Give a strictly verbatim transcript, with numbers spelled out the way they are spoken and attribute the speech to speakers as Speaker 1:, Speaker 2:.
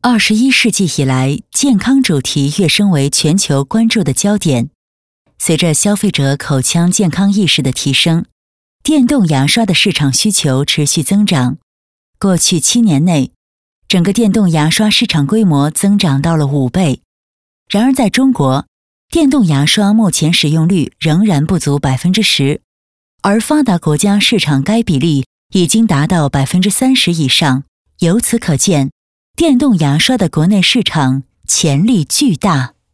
Speaker 1: 二十一世纪以来，健康主题跃升为全球关注的焦点。随着消费者口腔健康意识的提升，电动牙刷的市场需求持续增长。过去七年内，整个电动牙刷市场规模增长到了五倍。然而在中国，电动牙刷目前使用率仍然不足 百分之十， 而发达国家市场该比例已经达到 百分之三十 以上。由此可见，电动牙刷的国内市场潜力巨大。